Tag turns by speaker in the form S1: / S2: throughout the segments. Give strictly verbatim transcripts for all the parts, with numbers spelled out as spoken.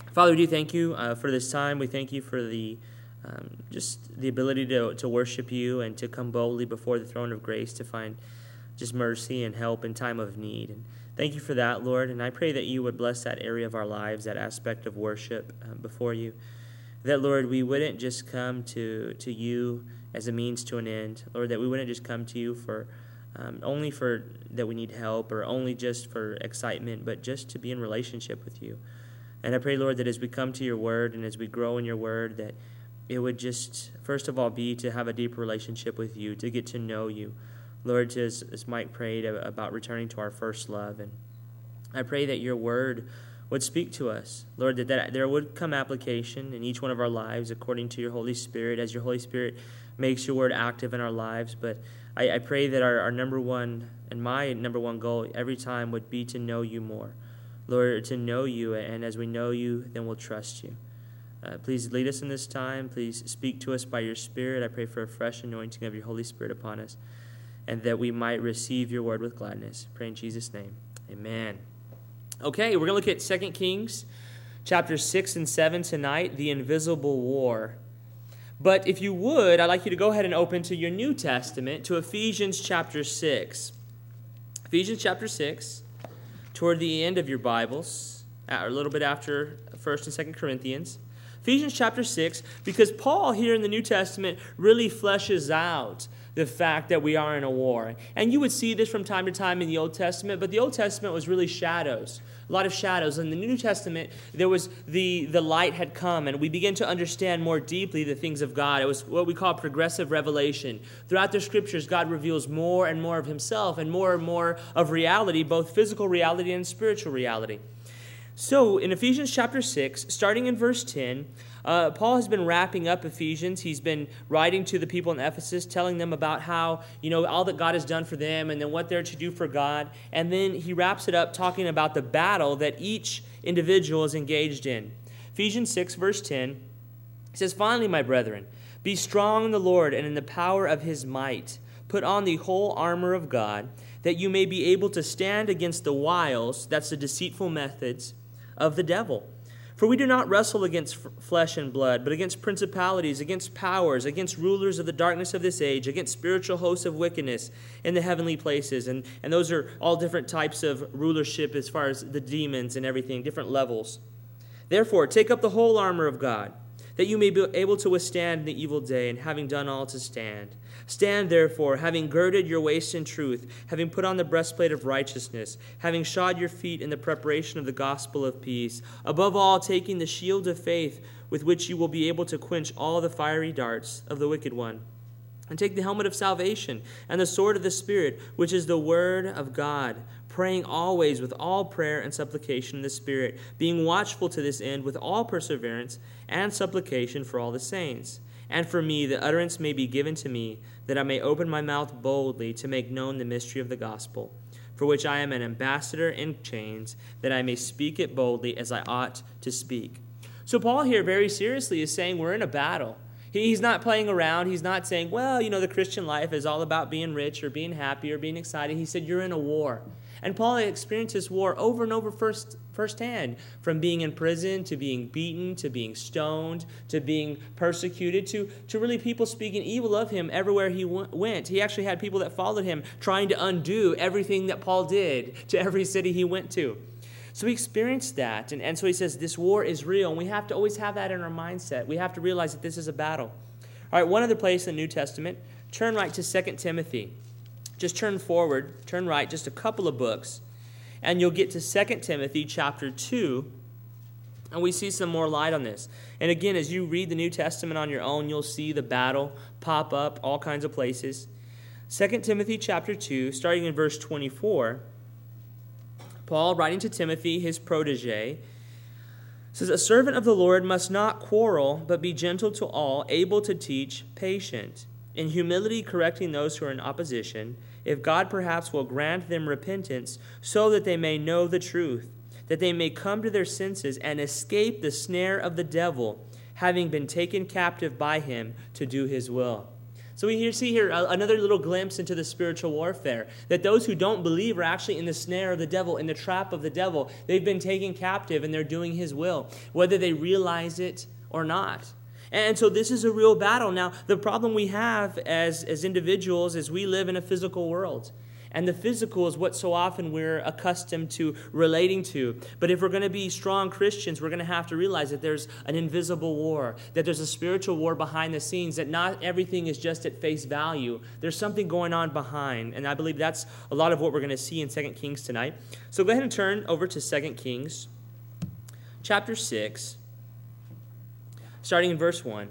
S1: Father, we do thank you uh, for this time. We thank you for the um, just the ability to, to worship you and to come boldly before the throne of grace to find just mercy and help in time of need. And thank you for that, Lord. And I pray that you would bless that area of our lives, that aspect of worship uh, before you. That, Lord, we wouldn't just come to, to you as a means to an end. Lord, that we wouldn't just come to you for um, only for that we need help or only just for excitement, but just to be in relationship with you. And I pray, Lord, that as we come to your word and as we grow in your word, that it would just, first of all, be to have a deeper relationship with you, to get to know you. Lord, as, as Mike prayed about returning to our first love. And I pray that your word would speak to us. Lord, that, that there would come application in each one of our lives according to your Holy Spirit, as your Holy Spirit makes your word active in our lives. But I, I pray that our, our number one and my number one goal every time would be to know you more. Lord, to know you, and as we know you, then we'll trust you. Uh, please lead us in this time. Please speak to us by your Spirit. I pray for a fresh anointing of your Holy Spirit upon us, and that we might receive your word with gladness. Pray in Jesus' name. Amen. Okay, we're going to look at Second Kings chapter six and seven tonight, the invisible war. But if you would, I'd like you to go ahead and open to your New Testament, to Ephesians chapter six. Ephesians chapter six. Toward the end of your Bibles, or a little bit after First and Second Corinthians. Ephesians chapter six, because Paul here in the New Testament really fleshes out the fact that we are in a war. And you would see this from time to time in the Old Testament, but the Old Testament was really shadows, a lot of shadows. In the New Testament, there was the, the light had come, and we begin to understand more deeply the things of God. It was what we call progressive revelation. Throughout the Scriptures, God reveals more and more of himself and more and more of reality, both physical reality and spiritual reality. So, in Ephesians chapter six, starting in verse ten, uh, Paul has been wrapping up Ephesians. He's been writing to the people in Ephesus, telling them about how, you know, all that God has done for them and then what they're to do for God. And then he wraps it up talking about the battle that each individual is engaged in. Ephesians six, verse ten, it says, "Finally, my brethren, be strong in the Lord and in the power of his might. Put on the whole armor of God, that you may be able to stand against the wiles," that's the deceitful methods, "of the devil. For we do not wrestle against f- flesh and blood, but against principalities, against powers, against rulers of the darkness of this age, against spiritual hosts of wickedness in the heavenly places." And, and those are all different types of rulership as far as the demons and everything, different levels. "Therefore, take up the whole armor of God, that you may be able to withstand the evil day, and having done all to stand. Stand therefore, having girded your waist in truth, having put on the breastplate of righteousness, having shod your feet in the preparation of the gospel of peace. Above all, taking the shield of faith, with which you will be able to quench all the fiery darts of the wicked one. And take the helmet of salvation and the sword of the Spirit, which is the word of God, praying always with all prayer and supplication in the Spirit, being watchful to this end with all perseverance and supplication for all the saints. And for me, the utterance may be given to me, that I may open my mouth boldly to make known the mystery of the gospel, for which I am an ambassador in chains, that I may speak it boldly as I ought to speak." So Paul here very seriously is saying we're in a battle. He's not playing around. He's not saying, well, you know, the Christian life is all about being rich or being happy or being excited. He said, you're in a war. And Paul experienced this war over and over first firsthand, from being in prison to being beaten to being stoned to being persecuted to, to really people speaking evil of him everywhere he went. He actually had people that followed him trying to undo everything that Paul did to every city he went to. So he experienced that. And, and so he says this war is real, and we have to always have that in our mindset. We have to realize that this is a battle. All right, one other place in the New Testament, turn right to Second Timothy. Just turn forward, turn right, just a couple of books, and you'll get to Second Timothy chapter two, and we see some more light on this. And again, as you read the New Testament on your own, you'll see the battle pop up all kinds of places. Second Timothy chapter two, starting in verse twenty-four, Paul, writing to Timothy, his protege, says, "A servant of the Lord must not quarrel, but be gentle to all, able to teach, patient, in humility correcting those who are in opposition, if God perhaps will grant them repentance, so that they may know the truth, that they may come to their senses and escape the snare of the devil, having been taken captive by him to do his will." So we here see here another little glimpse into the spiritual warfare, that those who don't believe are actually in the snare of the devil, in the trap of the devil. They've been taken captive and they're doing his will, whether they realize it or not. And so this is a real battle. Now, the problem we have as, as individuals is we live in a physical world. And the physical is what so often we're accustomed to relating to. But if we're going to be strong Christians, we're going to have to realize that there's an invisible war, that there's a spiritual war behind the scenes, that not everything is just at face value. There's something going on behind. And I believe that's a lot of what we're going to see in Second Kings tonight. So go ahead and turn over to Second Kings chapter six, starting in verse one.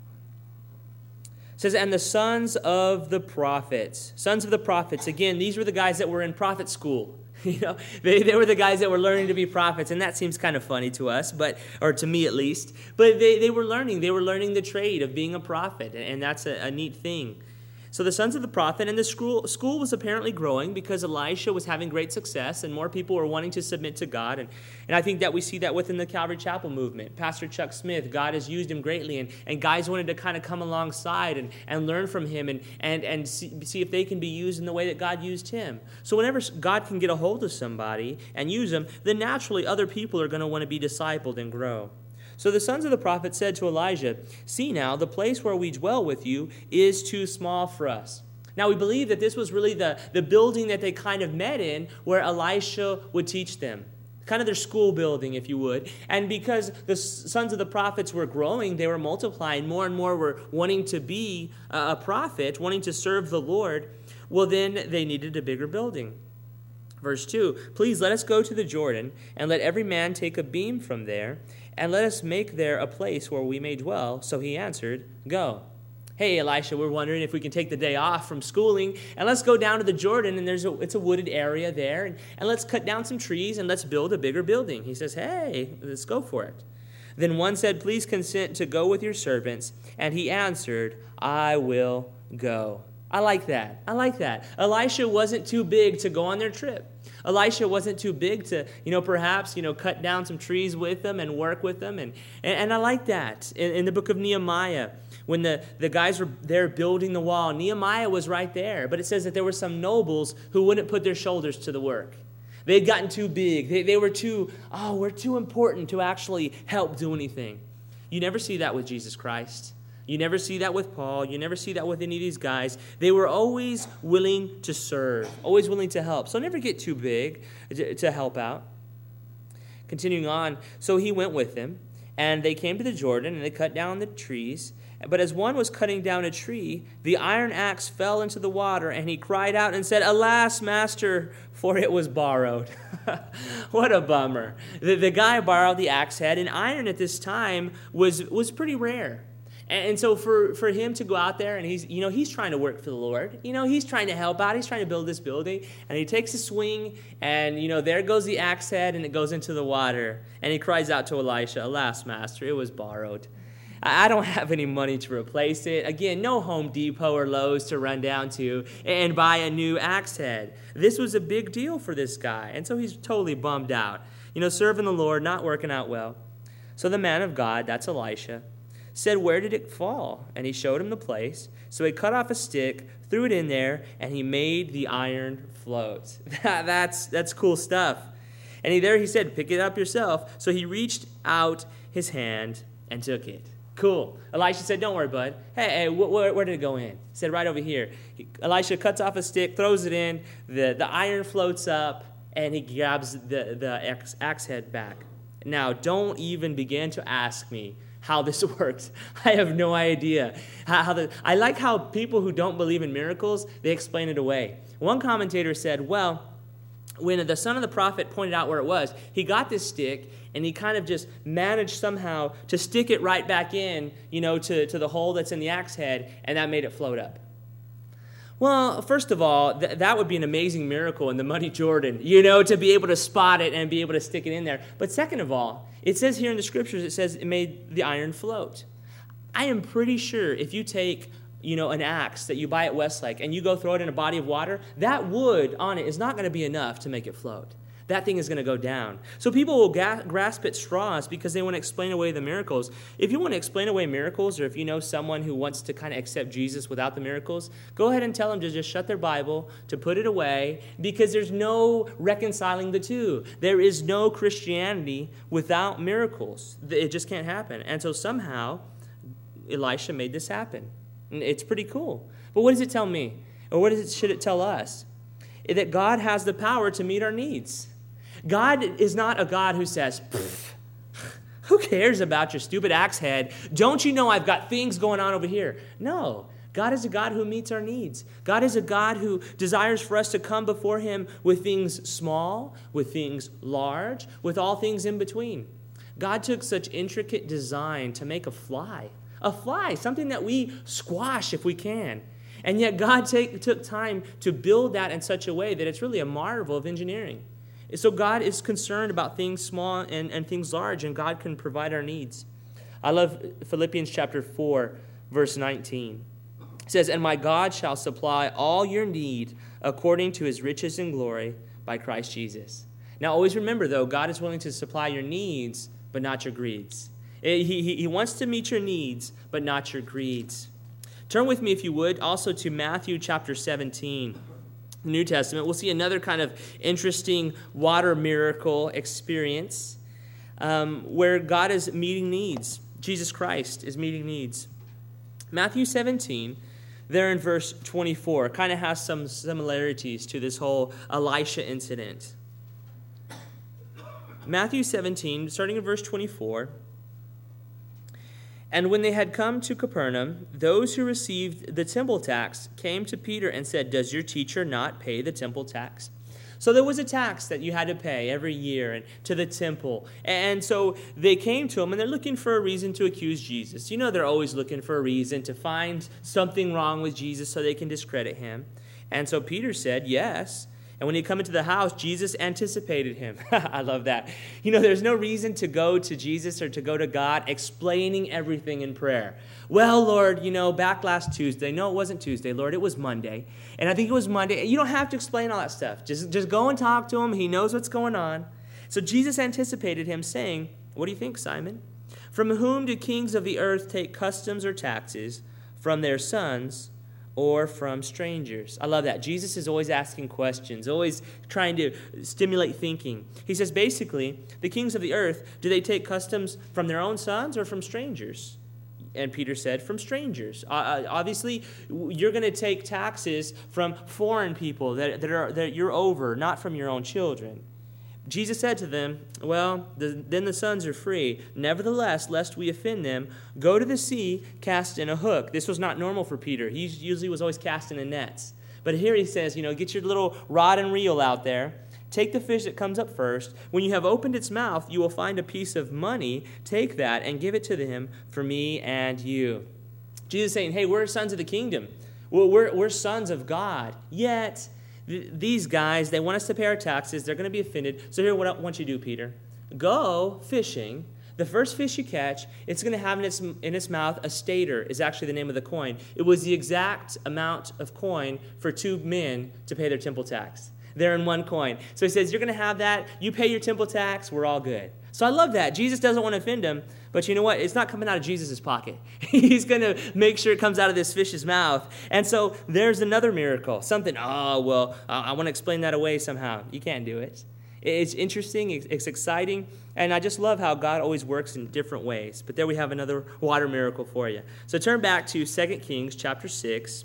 S1: It says, and the sons of the prophets. Sons of the prophets. Again, these were the guys that were in prophet school. You know, they, they were the guys that were learning to be prophets. And that seems kind of funny to us, but or to me at least. But they, they were learning. They were learning the trade of being a prophet. And that's a, a neat thing. So the sons of the prophet, and the school, school was apparently growing because Elisha was having great success and more people were wanting to submit to God. And, and I think that we see that within the Calvary Chapel movement. Pastor Chuck Smith, God has used him greatly, and, and guys wanted to kind of come alongside and, and learn from him and, and, and see, see if they can be used in the way that God used him. So whenever God can get a hold of somebody and use them, then naturally other people are going to want to be discipled and grow. So the sons of the prophet said to Elijah, see now, the place where we dwell with you is too small for us. Now we believe that this was really the, the building that they kind of met in where Elisha would teach them. Kind of their school building, if you would. And because the sons of the prophets were growing, they were multiplying, more and more were wanting to be a prophet, wanting to serve the Lord, well then they needed a bigger building. Verse two, please let us go to the Jordan, and let every man take a beam from there, and let us make there a place where we may dwell. So he answered, go. Hey, Elisha, we're wondering if we can take the day off from schooling, and let's go down to the Jordan, and there's a, it's a wooded area there, and, and let's cut down some trees, and let's build a bigger building. He says, hey, let's go for it. Then one said, please consent to go with your servants. And he answered, I will go. I like that. I like that. Elisha wasn't too big to go on their trip. Elisha wasn't too big to, you know, perhaps, you know, cut down some trees with them and work with them. And, and, and I like that. In, in the book of Nehemiah, when the, the guys were there building the wall, Nehemiah was right there. But it says that there were some nobles who wouldn't put their shoulders to the work. They had gotten too big. They, they were too, oh, we're too important to actually help do anything. You never see that with Jesus Christ. You never see that with Paul. You never see that with any of these guys. They were always willing to serve, always willing to help. So never get too big to help out. Continuing on, so he went with them, and they came to the Jordan, and they cut down the trees. But as one was cutting down a tree, the iron axe fell into the water, and he cried out and said, alas, master, for it was borrowed. What a bummer. The, the guy borrowed the axe head, and iron at this time was, was pretty rare. And so for, for him to go out there and he's, you know, he's trying to work for the Lord. You know, he's trying to help out. He's trying to build this building. And he takes a swing and, you know, there goes the axe head and it goes into the water. And he cries out to Elisha, alas, master, it was borrowed. I don't have any money to replace it. Again, no Home Depot or Lowe's to run down to and buy a new axe head. This was a big deal for this guy. And so he's totally bummed out. You know, serving the Lord, not working out well. So the man of God, that's Elisha, said, where did it fall? And he showed him the place. So he cut off a stick, threw it in there, and he made the iron float. that's, that's cool stuff. And he there he said, pick it up yourself. So he reached out his hand and took it. Cool. Elisha said, don't worry, bud. Hey, hey wh- wh- where did it go in? He said, right over here. He, Elisha cuts off a stick, throws it in, the, the iron floats up, and he grabs the, the axe, axe head back. Now, don't even begin to ask me how this works. I have no idea. How, how the, I like how people who don't believe in miracles, they explain it away. One commentator said, well, when the son of the prophet pointed out where it was, he got this stick and he kind of just managed somehow to stick it right back in, you know, to, to the hole that's in the axe head, and that made it float up. Well, first of all, th- that would be an amazing miracle in the muddy Jordan, you know, to be able to spot it and be able to stick it in there. But second of all, it says here in the scriptures, it says it made the iron float. I am pretty sure if you take, you know, an axe that you buy at Westlake and you go throw it in a body of water, that wood on it is not going to be enough to make it float. that thing is going to go down. So people will ga- grasp at straws because they want to explain away the miracles. If you want to explain away miracles, or if you know someone who wants to kind of accept Jesus without the miracles, go ahead and tell them to just shut their Bible, to put it away, because there's no reconciling the two. There is no Christianity without miracles. It just can't happen. And so somehow, Elisha made this happen. And it's pretty cool. But what does it tell me? Or what does it, should it tell us? That God has the power to meet our needs. God is not a God who says, who cares about your stupid axe head? Don't you know I've got things going on over here? No. God is a God who meets our needs. God is a God who desires for us to come before him with things small, with things large, with all things in between. God took such intricate design to make a fly. A fly, something that we squash if we can. And yet God take, took time to build that in such a way that it's really a marvel of engineering. So God is concerned about things small and, and things large, and God can provide our needs. I love Philippians chapter four, verse nineteen. It says, "And my God shall supply all your need according to his riches and glory by Christ Jesus." Now always remember, though, God is willing to supply your needs, but not your greeds. He, he, he wants to meet your needs, but not your greeds. Turn with me, if you would, also to Matthew chapter seventeen. The New Testament. We'll see another kind of interesting water miracle experience um, where God is meeting needs. Jesus Christ is meeting needs. Matthew seventeen, there in verse twenty-four, kind of has some similarities to this whole Elisha incident. Matthew seventeen, starting in verse twenty-four. "And when they had come to Capernaum, those who received the temple tax came to Peter and said, 'Does your teacher not pay the temple tax?'" So there was a tax that you had to pay every year and to the temple. And so they came to him, and they're looking for a reason to accuse Jesus. You know, they're always looking for a reason to find something wrong with Jesus so they can discredit him. And so Peter said, yes. And when he come into the house, Jesus anticipated him. I love that. You know, there's no reason to go to Jesus or to go to God explaining everything in prayer. Well, Lord, you know, back last Tuesday. No, it wasn't Tuesday, Lord. It was Monday. And I think it was Monday. You don't have to explain all that stuff. Just, just go and talk to him. He knows what's going on. So Jesus anticipated him, saying, "What do you think, Simon? From whom do kings of the earth take customs or taxes? From their sons or from strangers?" I love that. Jesus is always asking questions, always trying to stimulate thinking. He says, basically, the kings of the earth, do they take customs from their own sons or from strangers? And Peter said, from strangers. Uh, obviously, you're going to take taxes from foreign people that, that, are, that you're over, not from your own children. Jesus said to them, "Well, the, then the sons are free. Nevertheless, lest we offend them, go to the sea, cast in a hook." This was not normal for Peter. He usually was always casting in nets. But here he says, you know, get your little rod and reel out there. Take the fish that comes up first. When you have opened its mouth, you will find a piece of money. Take that and give it to him for me and you. Jesus is saying, hey, we're sons of the kingdom. Well, we're, we're sons of God. Yet these guys, they want us to pay our taxes. They're going to be offended. So here, what I want you to do, Peter. Go fishing. The first fish you catch, it's going to have in its, in its mouth a stater, is actually the name of the coin. It was the exact amount of coin for two men to pay their temple tax. They're in one coin. So he says, you're going to have that. You pay your temple tax. We're all good. So I love that. Jesus doesn't want to offend him. But you know what? It's not coming out of Jesus' pocket. He's going to make sure it comes out of this fish's mouth. And so there's another miracle. Something, oh, well, I want to explain that away somehow. You can't do it. It's interesting. It's exciting. And I just love how God always works in different ways. But there we have another water miracle for you. So turn back to Second Kings chapter six.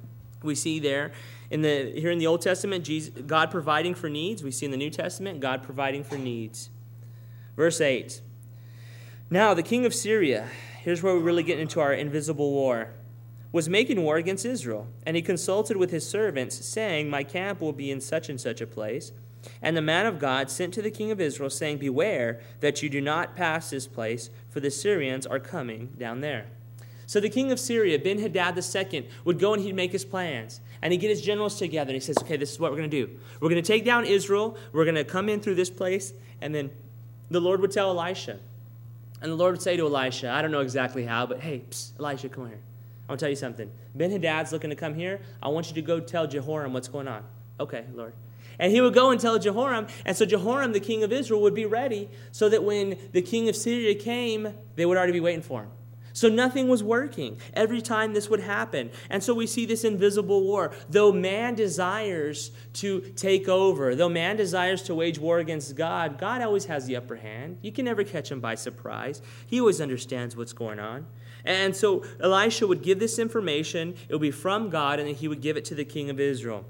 S1: We see there, in the here in the Old Testament, Jesus, God providing for needs. We see in the New Testament, God providing for needs. Verse eight. Now the king of Syria, here's where we really get into our invisible war, was making war against Israel. And he consulted with his servants, saying, my camp will be in such and such a place. And the man of God sent to the king of Israel, saying, beware that you do not pass this place, for the Syrians are coming down there. So the king of Syria, Ben-Hadad the Second, would go and he'd make his plans. And he'd get his generals together. And he says, okay, this is what we're going to do. We're going to take down Israel. We're going to come in through this place. And then the Lord would tell Elisha. And the Lord would say to Elisha, I don't know exactly how, but hey, psst, Elisha, come here. I want to tell you something. Ben-Hadad's looking to come here. I want you to go tell Jehoram what's going on. Okay, Lord. And he would go and tell Jehoram, and so Jehoram, the king of Israel, would be ready so that when the king of Syria came, they would already be waiting for him. So nothing was working every time this would happen. And so we see this invisible war. Though man desires to take over, though man desires to wage war against God, God always has the upper hand. You can never catch him by surprise. He always understands what's going on. And so Elisha would give this information. It would be from God, and then he would give it to the king of Israel.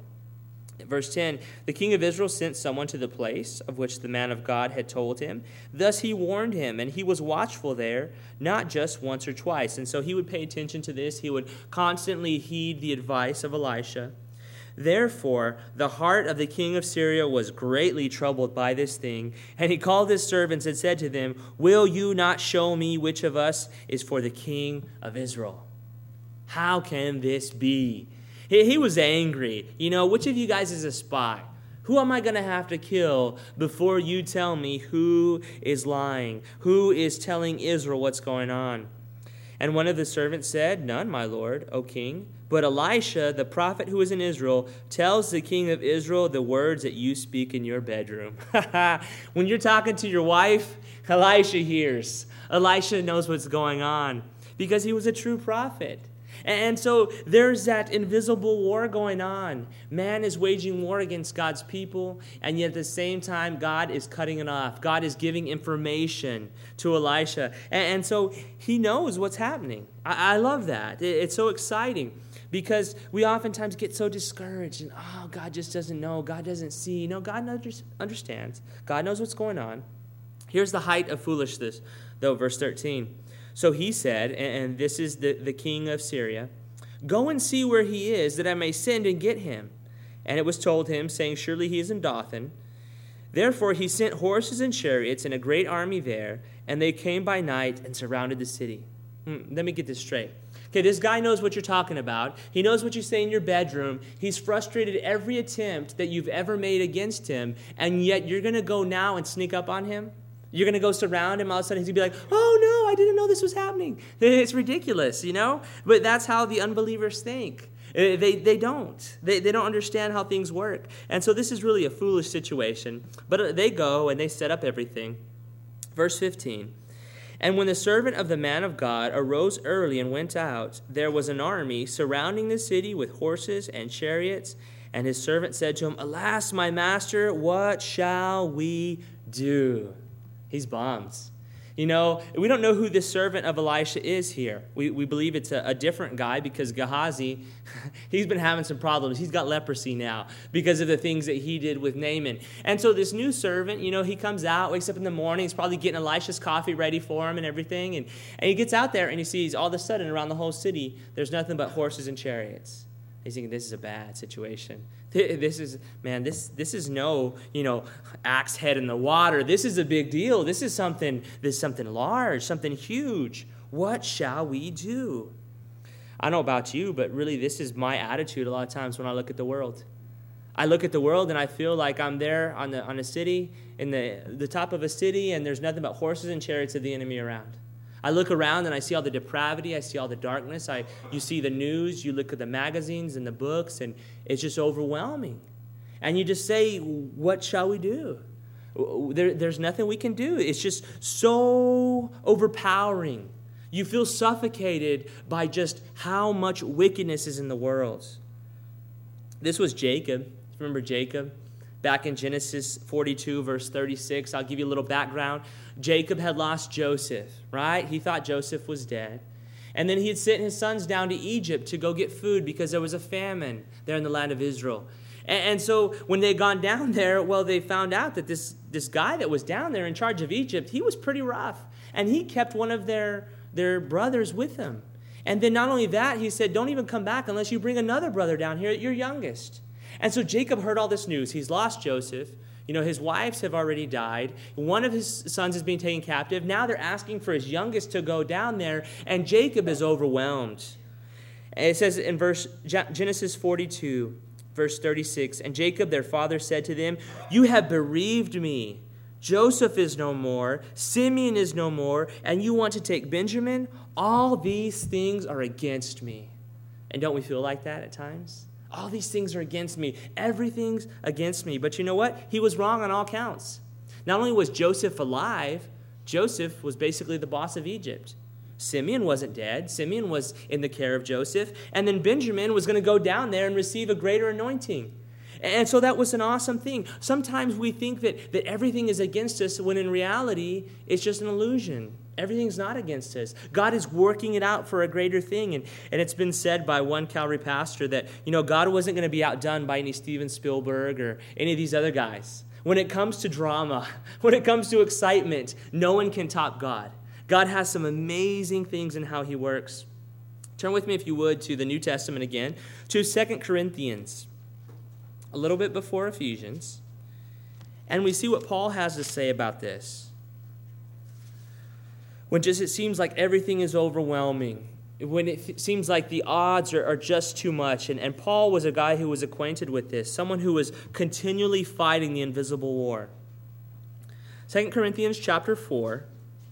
S1: Verse ten, the king of Israel sent someone to the place of which the man of God had told him. Thus he warned him, and he was watchful there, not just once or twice. And so he would pay attention to this. He would constantly heed the advice of Elisha. Therefore, the heart of the king of Syria was greatly troubled by this thing. And he called his servants and said to them, will you not show me which of us is for the king of Israel? How can this be? He, he was angry. You know, which of you guys is a spy? Who am I going to have to kill before you tell me who is lying? Who is telling Israel what's going on? And one of the servants said, none, my lord, O king. But Elisha, the prophet who is in Israel, tells the king of Israel the words that you speak in your bedroom. When you're talking to your wife, Elisha hears. Elisha knows what's going on because he was a true prophet. And so there's that invisible war going on. Man is waging war against God's people, and yet at the same time, God is cutting it off. God is giving information to Elisha. And so he knows what's happening. I love that. It's so exciting because we oftentimes get so discouraged and, oh, God just doesn't know. God doesn't see. No, God understands. God knows what's going on. Here's the height of foolishness, though, verse thirteen. So he said, and this is the, the king of Syria, go and see where he is, that I may send and get him. And it was told him, saying, surely he is in Dothan. Therefore he sent horses and chariots and a great army there, and they came by night and surrounded the city. Hmm, let me get this straight. Okay, this guy knows what you're talking about. He knows what you say in your bedroom. He's frustrated every attempt that you've ever made against him, and yet you're going to go now and sneak up on him? You're going to go surround him, all of a sudden he's going to be like, oh no, I didn't know this was happening. It's ridiculous, you know? But that's how the unbelievers think. They they don't. They, they don't understand how things work. And so this is really a foolish situation. But they go and they set up everything. Verse fifteen. And when the servant of the man of God arose early and went out, there was an army surrounding the city with horses and chariots. And his servant said to him, alas, my master, what shall we do? He's bummed. You know, we don't know who this servant of Elisha is here. We we believe it's a, a different guy because Gehazi, he's been having some problems. He's got leprosy now because of the things that he did with Naaman. And so this new servant, you know, he comes out, wakes up in the morning. He's probably getting Elisha's coffee ready for him and everything. And, and he gets out there and he sees all of a sudden around the whole city, there's nothing but horses and chariots. He's thinking, this is a bad situation. This is, man, this this is no, you know, axe head in the water. This is a big deal. This is something, this is something large, something huge. What shall we do? I don't know about you, but really this is my attitude a lot of times when I look at the world. I look at the world and I feel like I'm there on the on a city, in the, the top of a city, and there's nothing but horses and chariots of the enemy around. I look around and I see all the depravity. I see all the darkness. I, you see the news. You look at the magazines and the books, and it's just overwhelming. And you just say, what shall we do? There, there's nothing we can do. It's just so overpowering. You feel suffocated by just how much wickedness is in the world. This was Jacob. Remember Jacob? Back in Genesis forty-two, verse thirty-six, I'll give you a little background. Jacob had lost Joseph, right? He thought Joseph was dead. And then he had sent his sons down to Egypt to go get food because there was a famine there in the land of Israel. And, and so when they had gone down there, well, they found out that this, this guy that was down there in charge of Egypt, he was pretty rough. And he kept one of their, their brothers with him. And then not only that, he said, don't even come back unless you bring another brother down here, your youngest. And so Jacob heard all this news. He's lost Joseph. You know, his wives have already died. One of his sons is being taken captive. Now they're asking for his youngest to go down there, and Jacob is overwhelmed. And it says in verse Genesis forty-two, verse thirty-six, and Jacob, their father, said to them, you have bereaved me. Joseph is no more. Simeon is no more. And you want to take Benjamin? All these things are against me. And don't we feel like that at times? All these things are against me. Everything's against me. But you know what? He was wrong on all counts. Not only was Joseph alive, Joseph was basically the boss of Egypt. Simeon wasn't dead. Simeon was in the care of Joseph. And then Benjamin was going to go down there and receive a greater anointing. And so that was an awesome thing. Sometimes we think that, that everything is against us when in reality, it's just an illusion. Everything's not against us. God is working it out for a greater thing. And, and it's been said by one Calvary pastor that, you know, God wasn't going to be outdone by any Steven Spielberg or any of these other guys. When it comes to drama, when it comes to excitement, no one can top God. God has some amazing things in how he works. Turn with me, if you would, to the New Testament again, to Second Corinthians, a little bit before Ephesians. And we see what Paul has to say about this. When just it seems like everything is overwhelming, when it seems like the odds are, are just too much. And, and Paul was a guy who was acquainted with this, someone who was continually fighting the invisible war. Second Corinthians chapter four,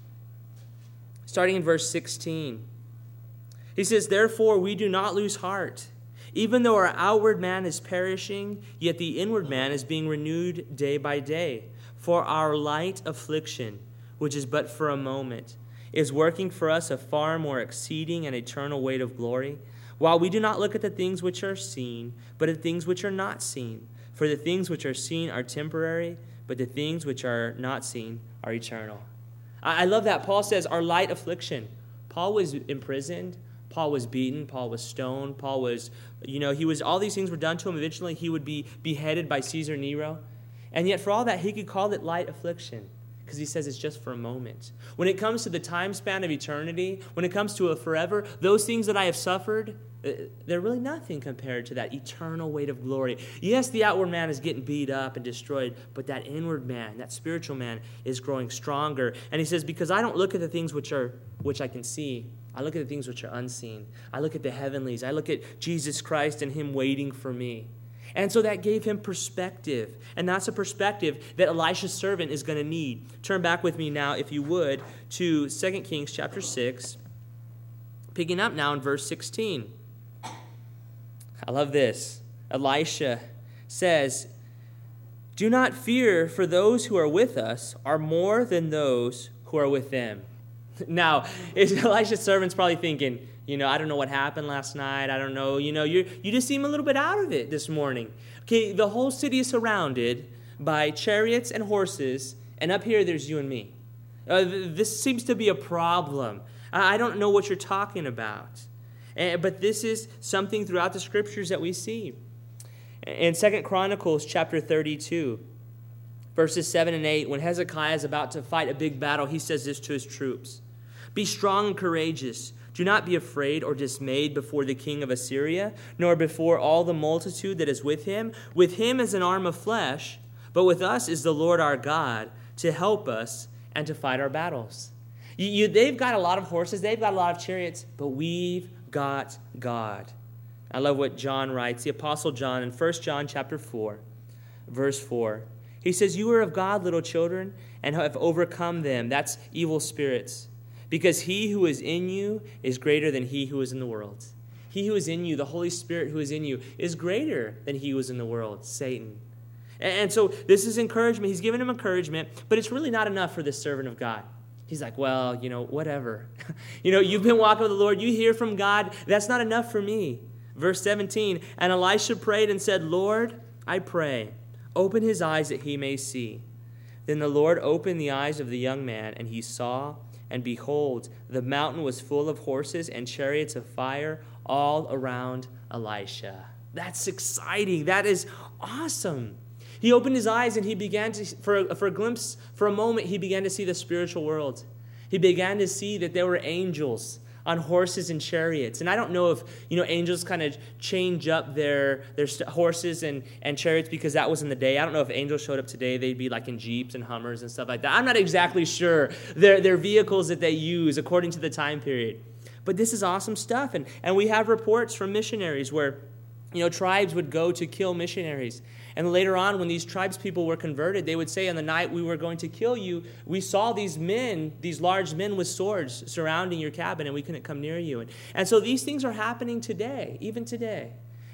S1: starting in verse sixteen. He says, "Therefore we do not lose heart. Even though our outward man is perishing, yet the inward man is being renewed day by day. For our light affliction, which is but for a moment, is working for us a far more exceeding and eternal weight of glory, while we do not look at the things which are seen, but at things which are not seen. For the things which are seen are temporary, but the things which are not seen are eternal." I love that. Paul says our light affliction. Paul was imprisoned. Paul was beaten. Paul was stoned. Paul was, you know, he was, all these things were done to him. Eventually he would be beheaded by Caesar Nero. And yet for all that, he could call it light affliction, because he says it's just for a moment. When it comes to the time span of eternity, when it comes to a forever, those things that I have suffered, they're really nothing compared to that eternal weight of glory. Yes, the outward man is getting beat up and destroyed, but that inward man, that spiritual man, is growing stronger. And he says, because I don't look at the things which are which I can see, I look at the things which are unseen. I look at the heavenlies. I look at Jesus Christ and him waiting for me. And so that gave him perspective. And that's a perspective that Elisha's servant is going to need. Turn back with me now, if you would, to Second Kings chapter six, picking up now in verse sixteen. I love this. Elisha says, "Do not fear, for those who are with us are more than those who are with them." Now, Elisha's servant's probably thinking, you know, I don't know what happened last night. I don't know. You know, you you just seem a little bit out of it this morning. Okay, the whole city is surrounded by chariots and horses, and up here there's you and me. Uh, this seems to be a problem. I, I don't know what you're talking about. And, but this is something throughout the scriptures that we see. In Second Chronicles chapter thirty-two, verses seven and eight, when Hezekiah is about to fight a big battle, he says this to his troops: "Be strong and courageous. Do not be afraid or dismayed before the king of Assyria, nor before all the multitude that is with him. With him is an arm of flesh, but with us is the Lord our God to help us and to fight our battles." You, you, they've got a lot of horses, they've got a lot of chariots, but we've got God. I love what John writes, the Apostle John, in First John chapter four, verse four. He says, "You are of God, little children, and have overcome them," that's evil spirits, "because he who is in you is greater than he who is in the world." He who is in you, the Holy Spirit who is in you, is greater than he who is in the world, Satan. And so this is encouragement. He's giving him encouragement, but it's really not enough for this servant of God. He's like, well, you know, whatever. you know, you've been walking with the Lord. You hear from God. That's not enough for me. Verse seventeen, "And Elisha prayed and said, Lord, I pray, open his eyes that he may see. Then the Lord opened the eyes of the young man, and he saw, and behold, the mountain was full of horses and chariots of fire all around Elisha." That's exciting. That is awesome. He opened his eyes and he began to, for a, for a glimpse, for a moment, he began to see the spiritual world. He began to see that there were angels on horses and chariots. And I don't know if, you know, angels kind of change up their their horses and, and chariots because that was in the day. I don't know if angels showed up today, they'd be like in Jeeps and Hummers and stuff like that. I'm not exactly sure their, their vehicles that they use according to the time period. But this is awesome stuff. And, and we have reports from missionaries where, you know, tribes would go to kill missionaries. And later on, when these tribes people were converted, they would say, on the night we were going to kill you, we saw these men, these large men with swords surrounding your cabin, and we couldn't come near you. And, and so these things are happening today, even today.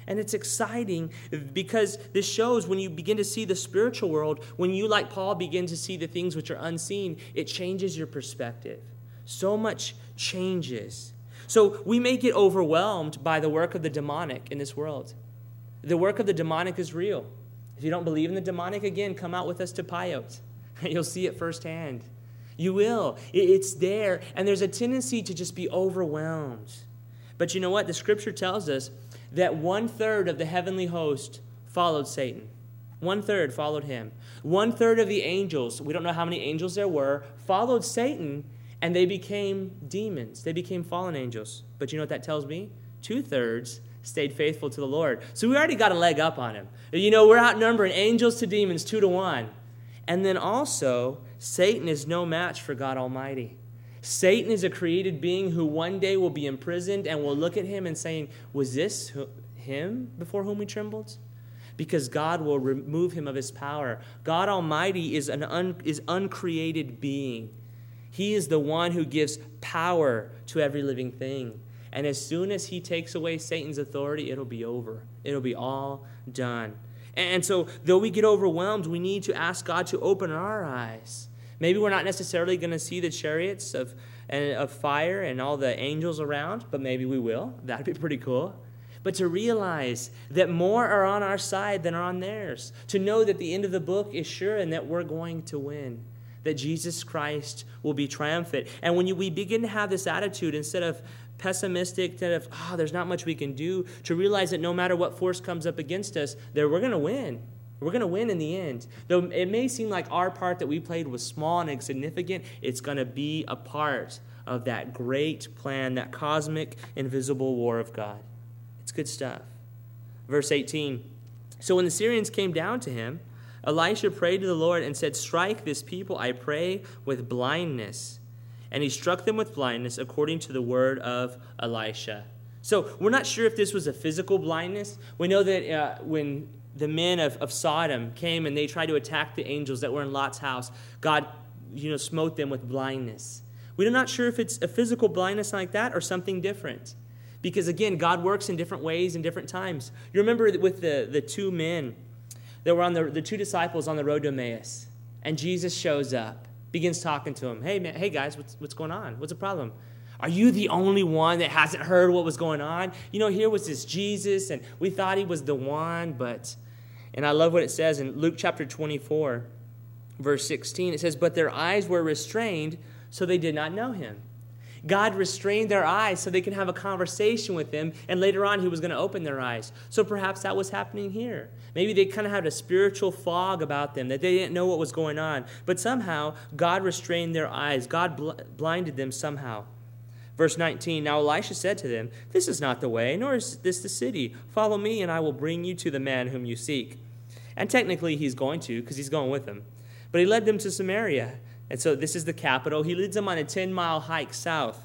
S1: And it's exciting because this shows when you begin to see the spiritual world, when you, like Paul, begin to see the things which are unseen, it changes your perspective. So much changes. So we may get overwhelmed by the work of the demonic in this world. The work of the demonic is real. If you don't believe in the demonic, again, come out with us to Pyote. You'll see it firsthand. You will. It's there, and there's a tendency to just be overwhelmed. But you know what? The scripture tells us that one-third of the heavenly host followed Satan. One-third followed him. One-third of the angels, we don't know how many angels there were, followed Satan, and they became demons. They became fallen angels. But you know what that tells me? Two-thirds stayed faithful to the Lord. So we already got a leg up on him. You know, we're outnumbering angels to demons two to one. And then also, Satan is no match for God Almighty. Satan is a created being who one day will be imprisoned and will look at him and saying, was this him before whom we trembled? Because God will remove him of his power. God Almighty is an un, is uncreated being. He is the one who gives power to every living thing. And as soon as he takes away Satan's authority, it'll be over. It'll be all done. And so, though we get overwhelmed, we need to ask God to open our eyes. Maybe we're not necessarily going to see the chariots of, of fire and all the angels around, but maybe we will. That'd be pretty cool. But to realize that more are on our side than are on theirs. To know that the end of the book is sure and that we're going to win. That Jesus Christ will be triumphant. And when you, we begin to have this attitude, instead of pessimistic, instead of, oh, there's not much we can do, to realize that no matter what force comes up against us, that we're going to win. We're going to win in the end. Though it may seem like our part that we played was small and insignificant, it's going to be a part of that great plan, that cosmic, invisible war of God. It's good stuff. Verse eighteen. So when the Syrians came down to him, Elisha prayed to the Lord and said, strike this people, I pray, with blindness. And he struck them with blindness according to the word of Elisha. So we're not sure if this was a physical blindness. We know that uh, when the men of, of Sodom came and they tried to attack the angels that were in Lot's house, God, you know, smote them with blindness. We're not sure if it's a physical blindness like that or something different. Because again, God works in different ways in different times. You remember with the, the two men that were on the, the two disciples on the road to Emmaus. And Jesus shows up, begins talking to them. Hey, man, hey guys, what's, what's going on? What's the problem? Are you the only one that hasn't heard what was going on? You know, here was this Jesus, and we thought he was the one, but... And I love what it says in Luke chapter twenty-four, verse sixteen. It says, but their eyes were restrained, so they did not know him. God restrained their eyes so they can have a conversation with him, and later on he was going to open their eyes. So perhaps that was happening here. Maybe they kind of had a spiritual fog about them, that they didn't know what was going on. But somehow, God restrained their eyes. God bl- blinded them somehow. Verse nineteen, now Elisha said to them, this is not the way, nor is this the city. Follow me, and I will bring you to the man whom you seek. And technically he's going to, because he's going with them. But he led them to Samaria. And so this is the capital. He leads them on a ten-mile hike south.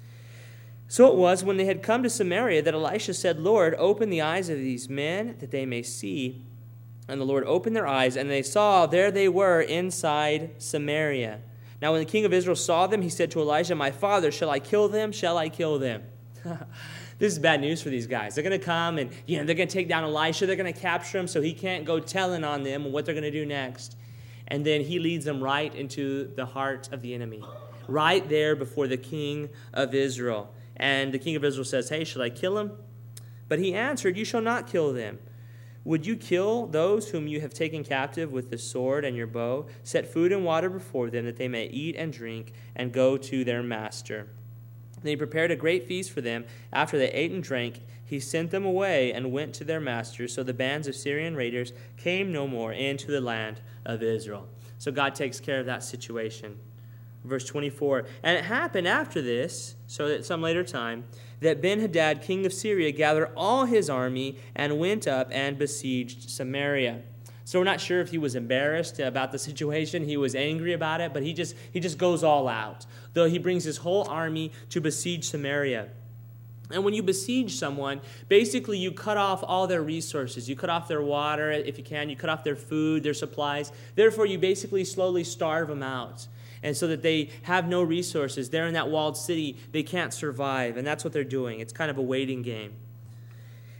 S1: So it was when they had come to Samaria that Elisha said, Lord, open the eyes of these men that they may see. And the Lord opened their eyes, and they saw, there they were inside Samaria. Now when the king of Israel saw them, he said to Elijah, my father, shall I kill them? Shall I kill them? This is bad news for these guys. They're going to come and, you know, they're going to take down Elisha. They're going to capture him so he can't go telling on them what they're going to do next. And then he leads them right into the heart of the enemy, right there before the king of Israel. And the king of Israel says, hey, shall I kill him? But he answered, you shall not kill them. Would you kill those whom you have taken captive with the sword and your bow? Set food and water before them that they may eat and drink and go to their master. Then he prepared a great feast for them. After they ate and drank, he sent them away and went to their master. So the bands of Syrian raiders came no more into the land of Israel. So God takes care of that situation. Verse twenty-four, and it happened after this, so at some later time, that Ben-Hadad, king of Syria, gathered all his army and went up and besieged Samaria. So we're not sure if he was embarrassed about the situation. He was angry about it, but he just he just goes all out. Though he brings his whole army to besiege Samaria. And when you besiege someone, basically you cut off all their resources. You cut off their water, if you can. You cut off their food, their supplies. Therefore, you basically slowly starve them out. And so that they have no resources. They're in that walled city. They can't survive. And that's what they're doing. It's kind of a waiting game.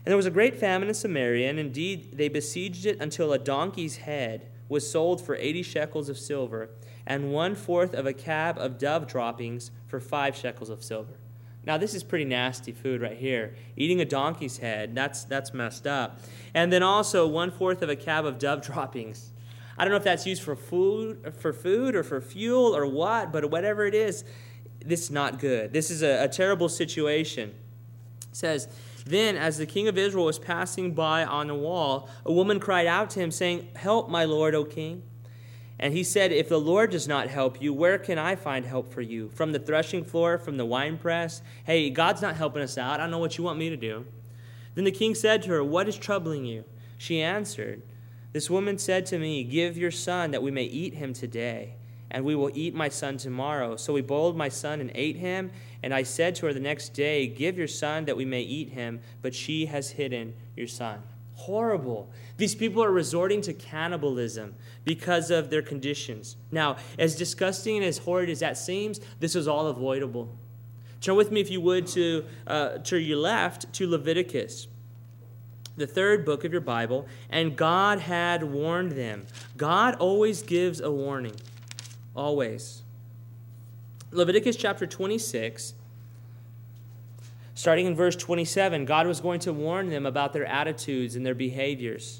S1: And there was a great famine in Samaria, and indeed they besieged it until a donkey's head was sold for eighty shekels of silver, and one-fourth of a cab of dove droppings for five shekels of silver. Now, this is pretty nasty food right here. Eating a donkey's head, that's that's messed up. And then also one-fourth of a cab of dove droppings. I don't know if that's used for food, for food or for fuel or what, but whatever it is, this is not good. This is a, a terrible situation. It says, then, as the king of Israel was passing by on the wall, a woman cried out to him, saying, help, my lord, O king. And he said, if the Lord does not help you, where can I find help for you? From the threshing floor, from the winepress? Hey, God's not helping us out. I don't know what you want me to do. Then the king said to her, what is troubling you? She answered, this woman said to me, give your son that we may eat him today, and we will eat my son tomorrow. So we boiled my son and ate him. And I said to her the next day, give your son that we may eat him, but she has hidden your son. Horrible. These people are resorting to cannibalism because of their conditions. Now, as disgusting and as horrid as that seems, this is all avoidable. Turn with me, if you would, to, uh, to your left, to Leviticus, the third book of your Bible. And God had warned them. God always gives a warning. Always. Leviticus chapter twenty-six, starting in verse twenty-seven, God was going to warn them about their attitudes and their behaviors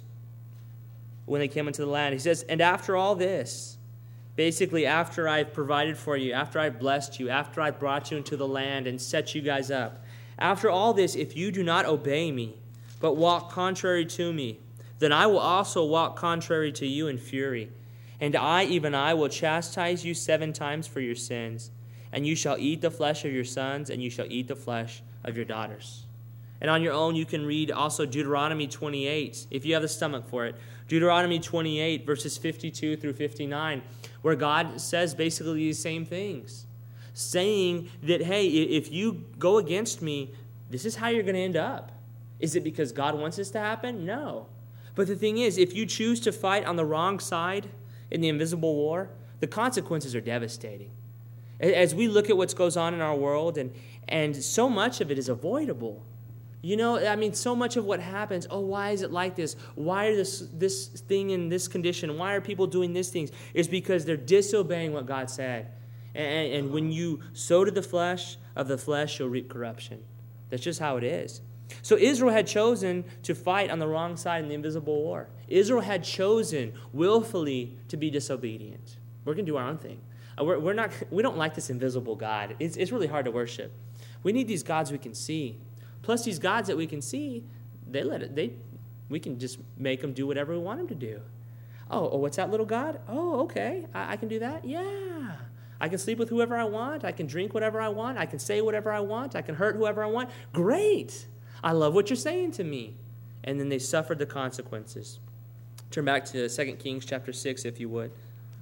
S1: when they came into the land. He says, and after all this, basically after I've provided for you, after I've blessed you, after I've brought you into the land and set you guys up, after all this, if you do not obey me, but walk contrary to me, then I will also walk contrary to you in fury. And I, even I, will chastise you seven times for your sins. And you shall eat the flesh of your sons, and you shall eat the flesh of your daughters. And on your own, you can read also Deuteronomy twenty-eight, if you have the stomach for it. Deuteronomy twenty-eight, verses fifty-two through fifty-nine, where God says basically these same things, saying that, hey, if you go against me, this is how you're going to end up. Is it because God wants this to happen? No. But the thing is, if you choose to fight on the wrong side in the invisible war, the consequences are devastating. As we look at what goes on in our world, and, and so much of it is avoidable. You know, I mean, so much of what happens, oh, why is it like this? Why are this this thing in this condition? Why are people doing these things? It's because they're disobeying what God said. And, and when you sow to the flesh, of the flesh you'll reap corruption. That's just how it is. So Israel had chosen to fight on the wrong side in the invisible war. Israel had chosen willfully to be disobedient. We're going to do our own thing. We're, we're not, we don't like this invisible God. It's, it's really hard to worship. We need these gods we can see. Plus, these gods that we can see, they let it, they, we can just make them do whatever we want them to do. Oh, oh what's that little God? Oh, okay. I, I can do that? Yeah. I can sleep with whoever I want. I can drink whatever I want. I can say whatever I want. I can hurt whoever I want. Great. I love what you're saying to me. And then they suffered the consequences. Turn back to Second Kings chapter six, if you would.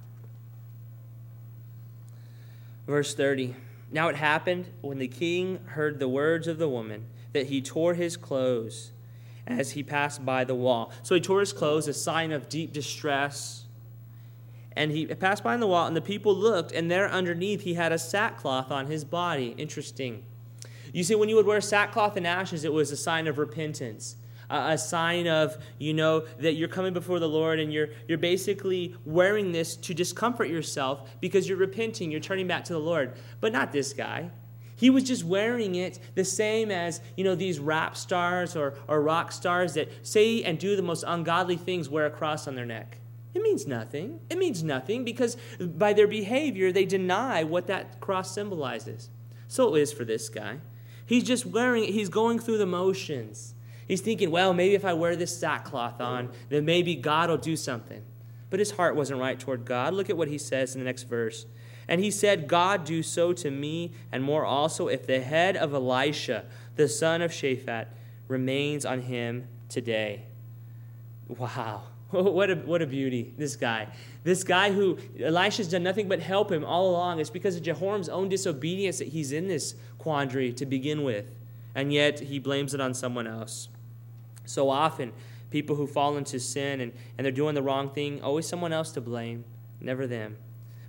S1: Verse thirty. Now it happened, when the king heard the words of the woman, that he tore his clothes as he passed by the wall. So he tore his clothes, a sign of deep distress. And he passed by on the wall, and the people looked, and there underneath he had a sackcloth on his body. Interesting. You see, when you would wear sackcloth and ashes, it was a sign of repentance. A sign of, you know, that you're coming before the Lord, and you're you're basically wearing this to discomfort yourself because you're repenting, you're turning back to the Lord. But not this guy. He was just wearing it the same as, you know, these rap stars or, or rock stars that say and do the most ungodly things wear a cross on their neck. It means nothing. It means nothing because by their behavior, they deny what that cross symbolizes. So it is for this guy. He's just wearing it. He's going through the motions. He's thinking, well, maybe if I wear this sackcloth on, then maybe God will do something. But his heart wasn't right toward God. Look at what he says in the next verse. And he said, God do so to me, and more also, if the head of Elisha, the son of Shaphat, remains on him today. Wow. What a, what a beauty, this guy. This guy who Elisha's done nothing but help him all along. It's because of Jehoram's own disobedience that he's in this quandary to begin with. And yet he blames it on someone else. So often, people who fall into sin and, and they're doing the wrong thing, always someone else to blame, never them.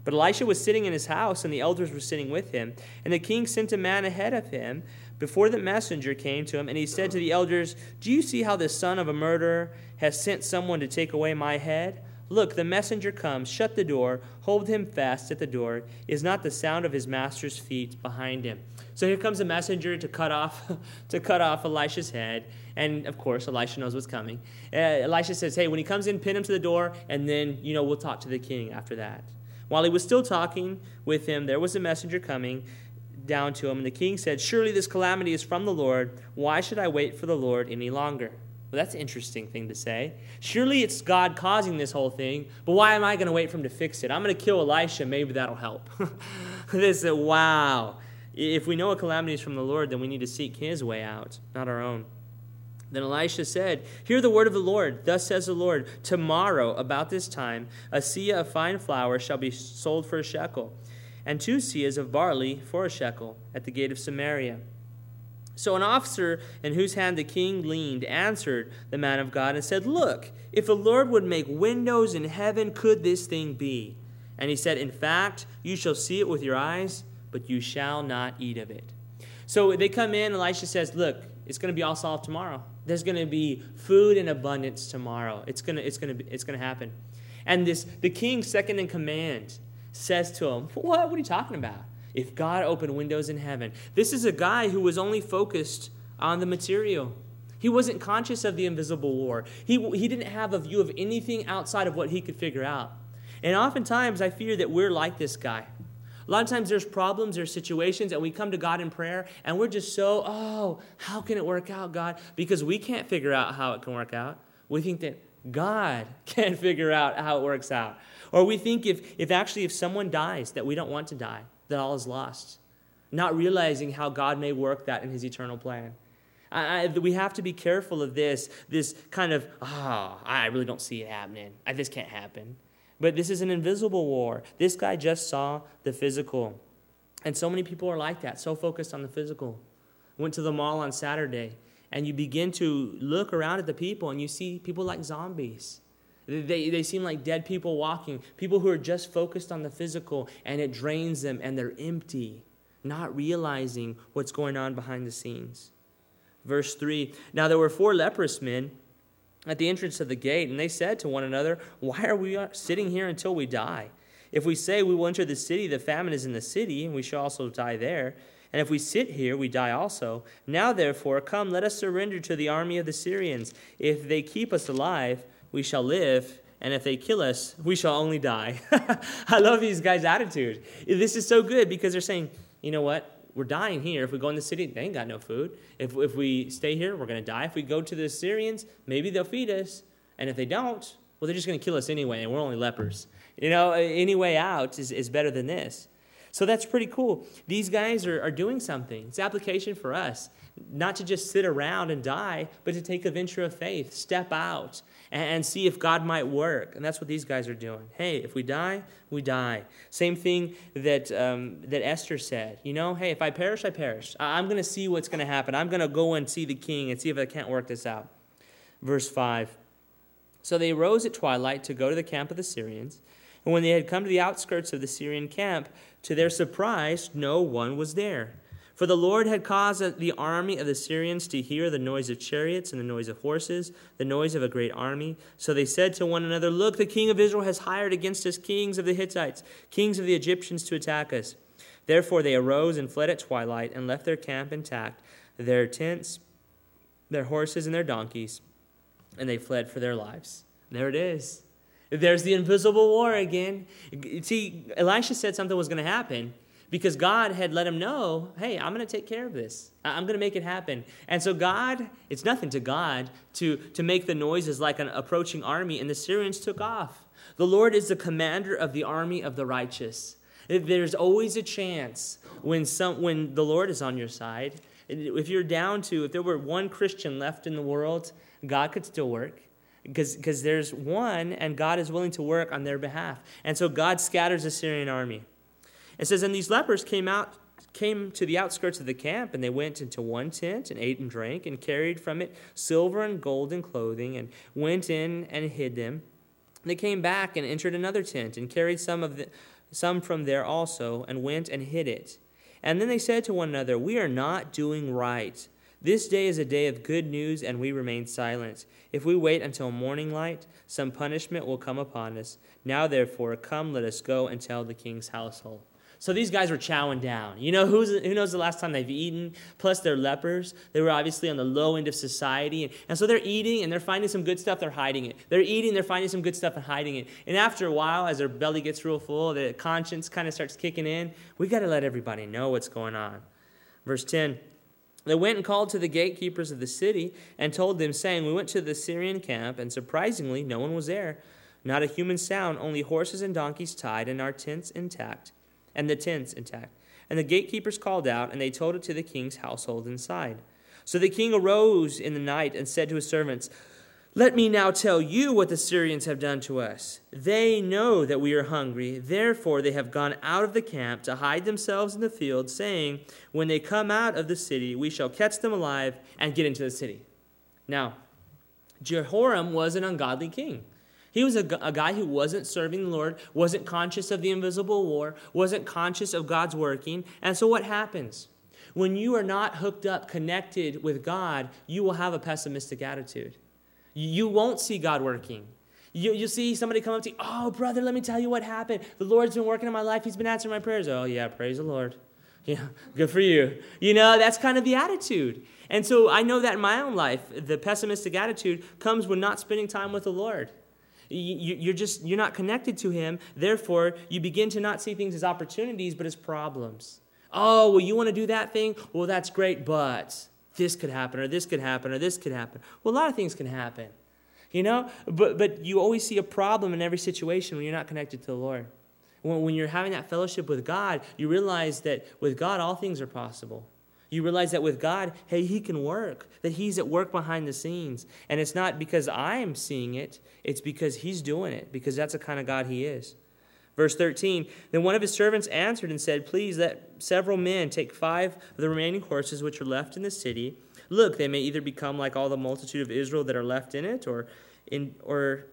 S1: But Elisha was sitting in his house, and the elders were sitting with him. And the king sent a man ahead of him before the messenger came to him. And he said to the elders, "Do you see how the son of a murderer has sent someone to take away my head? Look, the messenger comes. Shut the door. Hold him fast at the door. Is not the sound of his master's feet behind him?" So here comes a messenger to cut off to cut off Elisha's head. And, of course, Elisha knows what's coming. Uh, Elisha says, hey, when he comes in, pin him to the door, and then, you know, we'll talk to the king after that. While he was still talking with him, there was a messenger coming down to him. And the king said, "Surely this calamity is from the Lord. Why should I wait for the Lord any longer?" Well, that's an interesting thing to say. Surely it's God causing this whole thing, but why am I going to wait for him to fix it? I'm going to kill Elisha. Maybe that'll help. This, uh, wow. If we know a calamity is from the Lord, then we need to seek his way out, not our own. Then Elisha said, "Hear the word of the Lord. Thus says the Lord, tomorrow about this time, a seah of fine flour shall be sold for a shekel, and two seahs of barley for a shekel at the gate of Samaria." So an officer in whose hand the king leaned answered the man of God and said, "Look, if the Lord would make windows in heaven, could this thing be?" And he said, "In fact, you shall see it with your eyes, but you shall not eat of it." So they come in, Elisha says, "Look, it's going to be all solved tomorrow. There's going to be food in abundance tomorrow. It's going to, it's going to, be, it's going to happen." And this, the king, second in command, says to him, "What? What are you talking about? If God opened windows in heaven." This is a guy who was only focused on the material. He wasn't conscious of the invisible war. He, he didn't have a view of anything outside of what he could figure out. And oftentimes I fear that we're like this guy. A lot of times there's problems, there's situations, and we come to God in prayer, and we're just so, oh, how can it work out, God? Because we can't figure out how it can work out. We think that God can't figure out how it works out. Or we think if, if actually if someone dies that we don't want to die, that all is lost. Not realizing how God may work that in his eternal plan. I, I, we have to be careful of this, this kind of, oh, I really don't see it happening. I, this can't happen. But this is an invisible war. This guy just saw the physical. And so many people are like that, so focused on the physical. Went to the mall on Saturday, and you begin to look around at the people, and you see people like zombies. They, they seem like dead people walking, people who are just focused on the physical, and it drains them, and they're empty, not realizing what's going on behind the scenes. Verse three, "Now there were four leprous men at the entrance of the gate, and they said to one another, 'Why are we sitting here until we die? If we say we will enter the city, the famine is in the city, and we shall also die there. And if we sit here, we die also. Now therefore, come, let us surrender to the army of the Syrians. If they keep us alive, we shall live, and if they kill us, we shall only die.'" I love these guys' attitude. This is so good because they're saying, you know what? We're dying here. If we go in the city, they ain't got no food. If if we stay here, we're going to die. If we go to the Syrians, maybe they'll feed us. And if they don't, well, they're just going to kill us anyway, and we're only lepers. You know, any way out is, is better than this. So that's pretty cool. These guys are, are doing something. It's application for us. Not to just sit around and die, but to take a venture of faith, step out, and, and see if God might work. And that's what these guys are doing. Hey, if we die, we die. Same thing that um, that Esther said. You know, hey, if I perish, I perish. I, I'm going to see what's going to happen. I'm going to go and see the king and see if I can't work this out. Verse five. "So they rose at twilight to go to the camp of the Syrians. And when they had come to the outskirts of the Syrian camp, to their surprise, no one was there. For the Lord had caused the army of the Syrians to hear the noise of chariots and the noise of horses, the noise of a great army. So they said to one another, 'Look, the king of Israel has hired against us kings of the Hittites, kings of the Egyptians to attack us.' Therefore they arose and fled at twilight and left their camp intact, their tents, their horses, and their donkeys, and they fled for their lives." There it is. There's the invisible war again. See, Elisha said something was going to happen because God had let him know, hey, I'm going to take care of this. I'm going to make it happen. And so God, it's nothing to God to, to make the noises like an approaching army, and the Syrians took off. The Lord is the commander of the army of the righteous. There's always a chance when some when the Lord is on your side. If you're down to, if there were one Christian left in the world, God could still work. Because because there's one, and God is willing to work on their behalf. And so God scatters the Syrian army. It says, "And these lepers came out, came to the outskirts of the camp, and they went into one tent, and ate and drank, and carried from it silver and gold and clothing, and went in and hid them. And they came back and entered another tent, and carried some of the some from there also, and went and hid it. And then they said to one another, we are not doing right. This day is a day of good news, and we remain silent. If we wait until morning light, some punishment will come upon us. Now, therefore, come, let us go and tell the king's household. So these guys were chowing down. You know, who's, who knows the last time they've eaten? Plus, they're lepers. They were obviously on the low end of society. And, and so they're eating, and they're finding some good stuff, they're hiding it. They're eating, they're finding some good stuff, and hiding it. And after a while, as their belly gets real full, the conscience kind of starts kicking in. We got to let everybody know what's going on. Verse ten. They went and called to the gatekeepers of the city and told them, saying, we went to the Syrian camp, and surprisingly, no one was there. Not a human sound, only horses and donkeys tied, and our tents intact. And the tents intact. And the gatekeepers called out, and they told it to the king's household inside. So the king arose in the night and said to his servants, let me now tell you what the Syrians have done to us. They know that we are hungry. Therefore they have gone out of the camp to hide themselves in the field, saying, when they come out of the city, we shall catch them alive and get into the city. Now, Jehoram was an ungodly king. He was a, a guy who wasn't serving the Lord, wasn't conscious of the invisible war, wasn't conscious of God's working. And so what happens? When you are not hooked up, connected with God, you will have a pessimistic attitude. You won't see God working. You, you see somebody come up to you, oh, brother, let me tell you what happened. The Lord's been working in my life. He's been answering my prayers. Oh, yeah, praise the Lord. Yeah, good for you. You know, that's kind of the attitude. And so I know that in my own life, the pessimistic attitude comes when not spending time with the Lord. You're just, you're not connected to him. Therefore, you begin to not see things as opportunities, but as problems. Oh, well, you want to do that thing? Well, that's great, but this could happen, or this could happen, or this could happen. Well, a lot of things can happen, you know? But but you always see a problem in every situation when you're not connected to the Lord. When, when you're having that fellowship with God, you realize that with God, all things are possible. You realize that with God, hey, he can work, that he's at work behind the scenes. And it's not because I'm seeing it, it's because he's doing it, because that's the kind of God he is. Verse thirteen, then one of his servants answered and said, please let several men take five of the remaining horses which are left in the city. Look, they may either become like all the multitude of Israel that are left in it, or in or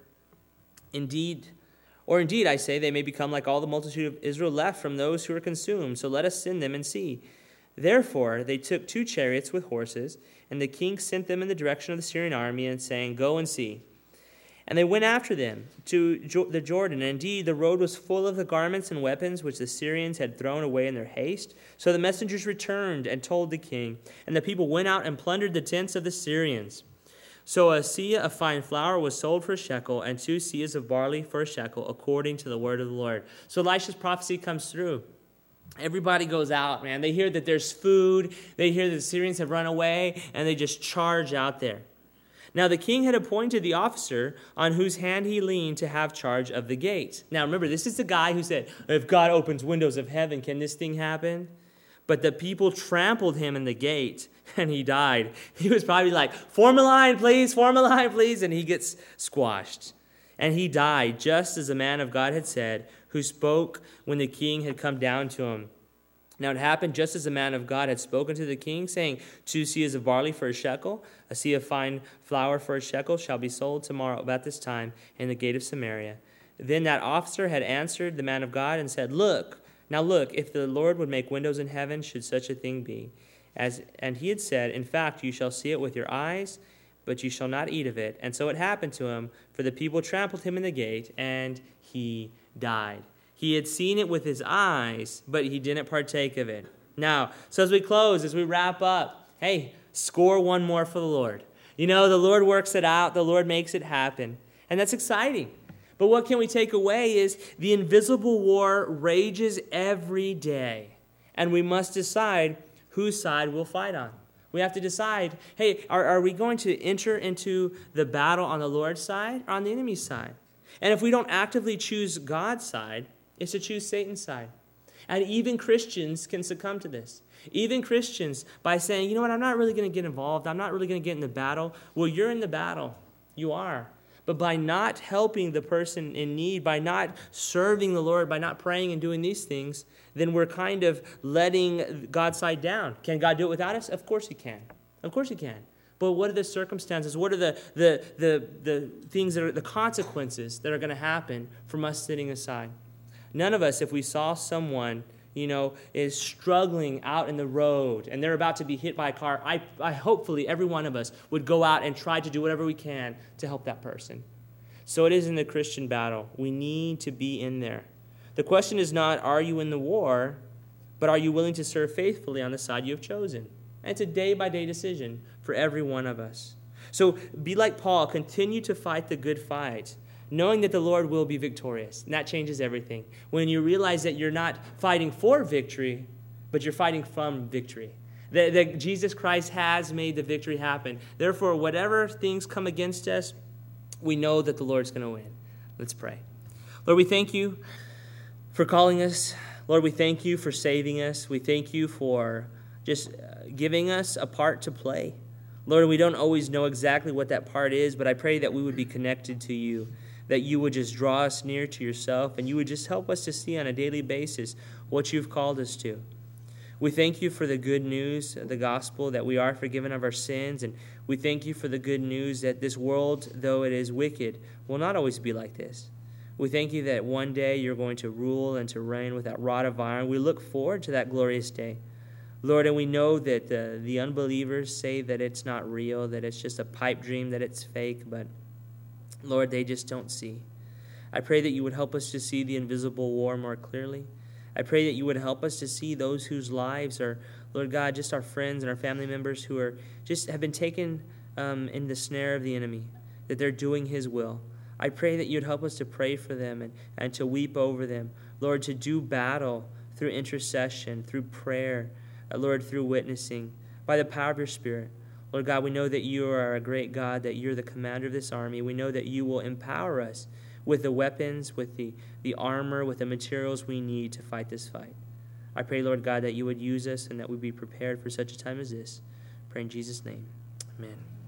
S1: indeed, or indeed, I say, they may become like all the multitude of Israel left from those who are consumed. So let us send them and see. Therefore, they took two chariots with horses, and the king sent them in the direction of the Syrian army, and saying, go and see. And they went after them to the Jordan. And indeed, the road was full of the garments and weapons which the Syrians had thrown away in their haste. So the messengers returned and told the king. And the people went out and plundered the tents of the Syrians. So a seah of fine flour was sold for a shekel, and two seahs of barley for a shekel, according to the word of the Lord. So Elisha's prophecy comes through. Everybody goes out, man. They hear that there's food. They hear that the Syrians have run away, and they just charge out there. Now the king had appointed the officer on whose hand he leaned to have charge of the gate. Now remember, this is the guy who said, if God opens windows of heaven, can this thing happen? But the people trampled him in the gate, and he died. He was probably like, form a line, please, form a line, please. And he gets squashed. And he died, just as the man of God had said, who spoke when the king had come down to him. Now it happened just as the man of God had spoken to the king, saying, two seahs of barley for a shekel, a seah of fine flour for a shekel shall be sold tomorrow about this time in the gate of Samaria. Then that officer had answered the man of God and said, Look, now look, if the Lord would make windows in heaven, should such a thing be? As And he had said, in fact, you shall see it with your eyes, but you shall not eat of it. And so it happened to him, for the people trampled him in the gate, and he died. He had seen it with his eyes, but he didn't partake of it. Now, so as we close, as we wrap up, hey, score one more for the Lord. You know, the Lord works it out. The Lord makes it happen. And that's exciting. But what can we take away is the invisible war rages every day. And we must decide whose side we'll fight on. We have to decide, hey, are, are we going to enter into the battle on the Lord's side or on the enemy's side? And if we don't actively choose God's side, it's to choose Satan's side. And even Christians can succumb to this. Even Christians, by saying, you know what, I'm not really going to get involved. I'm not really going to get in the battle. Well, you're in the battle. You are. But by not helping the person in need, by not serving the Lord, by not praying and doing these things, then we're kind of letting God's side down. Can God do it without us? Of course he can. Of course he can. But what are the circumstances? What are the the the, the things that are the consequences that are going to happen from us sitting aside? None of us, if we saw someone, you know, is struggling out in the road and they're about to be hit by a car, I, I hopefully every one of us would go out and try to do whatever we can to help that person. So it is in the Christian battle. We need to be in there. The question is not, are you in the war, but are you willing to serve faithfully on the side you have chosen? And it's a day-by-day decision for every one of us. So be like Paul, continue to fight the good fight, knowing that the Lord will be victorious. And that changes everything. When you realize that you're not fighting for victory, but you're fighting from victory. That, that Jesus Christ has made the victory happen. Therefore, whatever things come against us, we know that the Lord's going to win. Let's pray. Lord, we thank you for calling us. Lord, we thank you for saving us. We thank you for just giving us a part to play. Lord, we don't always know exactly what that part is, but I pray that we would be connected to you, that you would just draw us near to yourself, and you would just help us to see on a daily basis what you've called us to. We thank you for the good news, the gospel, that we are forgiven of our sins, and we thank you for the good news that this world, though it is wicked, will not always be like this. We thank you that one day you're going to rule and to reign with that rod of iron. We look forward to that glorious day. Lord, and we know that uh, the unbelievers say that it's not real, that it's just a pipe dream, that it's fake, but Lord, they just don't see. I pray that you would help us to see the invisible war more clearly. I pray that you would help us to see those whose lives are, Lord God, just our friends and our family members who are just have been taken um, in the snare of the enemy, that they're doing his will. I pray that you'd help us to pray for them and, and to weep over them. Lord, to do battle through intercession, through prayer, uh, Lord, through witnessing, by the power of your Spirit. Lord God, we know that you are a great God, that you're the commander of this army. We know that you will empower us with the weapons, with the, the armor, with the materials we need to fight this fight. I pray, Lord God, that you would use us and that we be prepared for such a time as this. I pray in Jesus' name. Amen.